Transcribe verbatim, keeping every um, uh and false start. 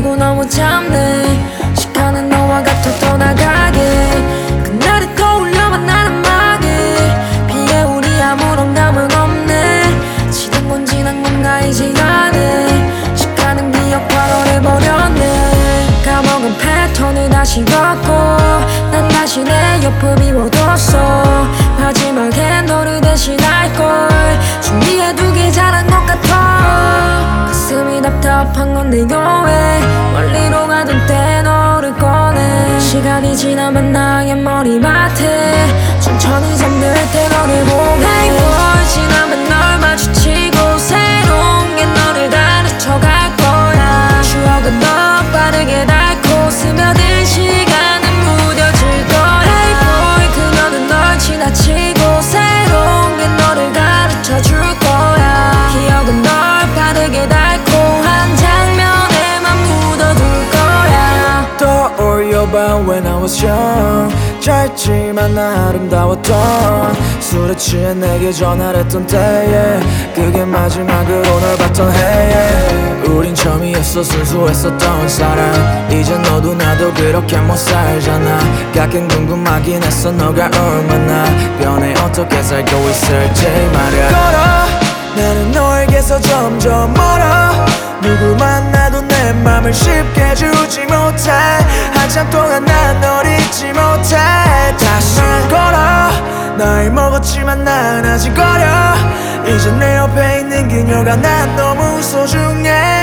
자꾸 너무 참네. 시간은 너와 같아 떠나가게. 그날이 떠올려만 나는 막에 비에 우리 아무런 감은 없네. 지난 건 지난 건가 이제 안해. 시간은 기억 발언을 버렸네. 까먹은 패턴을 다시 걷고 난 다시 내 옆을 비워뒀어. 마지막에 너를 대신할걸 준비해두길 잘한 것 같아. 가슴이 답답한 건 내가 왜 멀리로 가던 때 너를 꺼내. 시간이 지나면 나의 머리맡에 천천히 잠들 때 너를 보게. 세월 지나면 널 마주치고 새로운 게 너를 가르쳐갈 거야. 추억은 더 빠르게 닳고 스며든 시간은 무뎌질 거야. Hey boy 그녀는 널 지나치고 새로운 게 너를 가르쳐줄 거야. 기억은 널 빠르게 닳고 한 장면에만 묻어둘 거야. 떠올려봐 when I was young. 짧지만 나 아름다웠던 술에 취해 내게 전화를 했던 때에 그게 마지막으로 널 봤던 해에 우린 처음이었어 순수했었던 사랑. 이제 너도 나도 그렇게 못 살잖아. 가끔 궁금하긴 했어 너가 얼마나 변해 어떻게 살고 있을지 말야. 걸어 나는 너에게서 점점 멀어. 누구 만나도 내 맘을 쉽게 주지 못해. 한참 동안 난 널 잊지 못해. 다시 걸어 나이 먹었지만 난 아직 어려. 이제 내 옆에 있는 그녀가 난 너무 소중해.